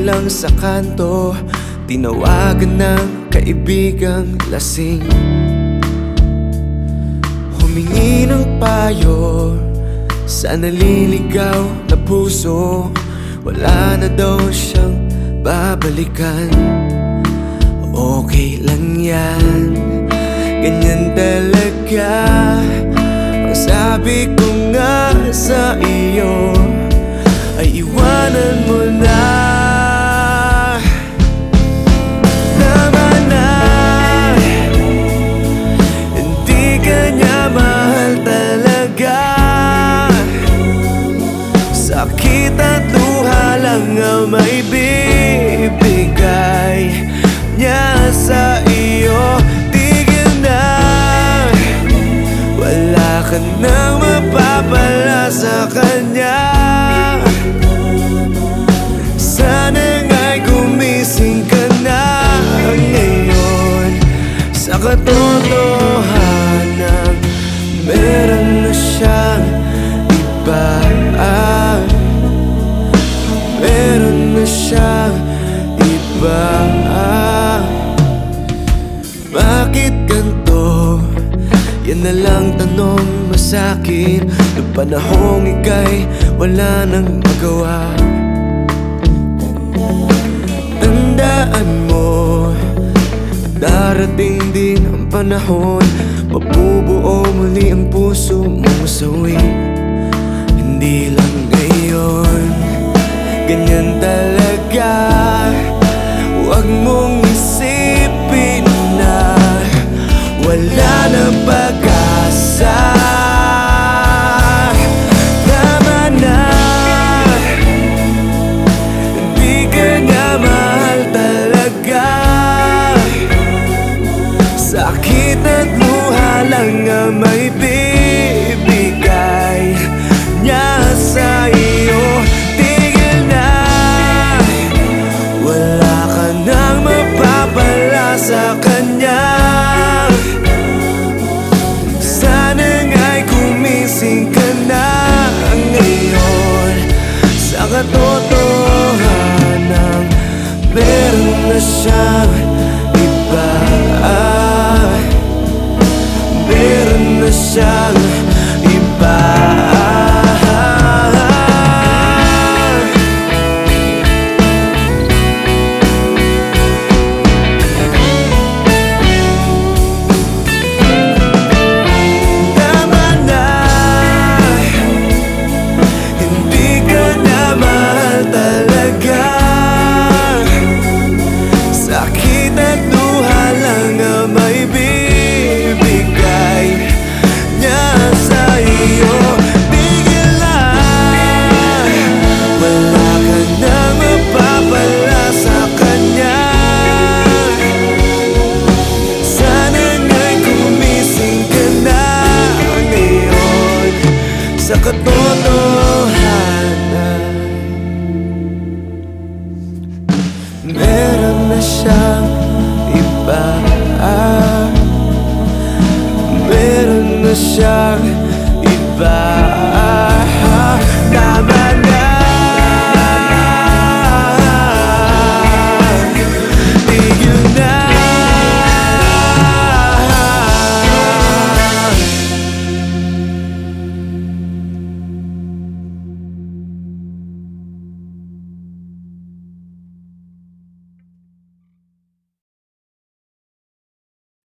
lang sa kanto, tinawagan ng kaibigang lasing. Humingi ng payo sa naliligaw na puso, wala na daw siyang babalikan. Okay lang yan, ganyan talaga. Ang sabi ko nga sa iyo ay iwanan mo na. Tama na, hindi ka niya mahal talaga. Sakit at luha lang ang may bibigay niya sa iyo. Tigil na, wala ka nang mapapala sa kanya. Sana nga'y gumising ka na ngayon. Sa katotohanan, meron na siyang iba. Meron na siyang iba. Bakit ganito? Yan na lang tanong mo sa'kin, noong panahong ika'y wala nang magawa. Tandaan mo, darating din ang panahon, mabubuo muli ang puso mong sawi. Hindi lang ngayon, ganyan talaga. Huwag mong isipin na wala nang pag-asa. Tama na, hindi ka niya mahal talaga. Sakit at luha lang ang may bibigay niya sa iyo. Tigil na, wala ka nang mapapala sa kanya. Sana nga'y gumising ka na ngayon. Sa katotohanan, meron na siyang iba. Meron na siyang iba. Sa katotohanan, meron na siyang iba. Meron na siyang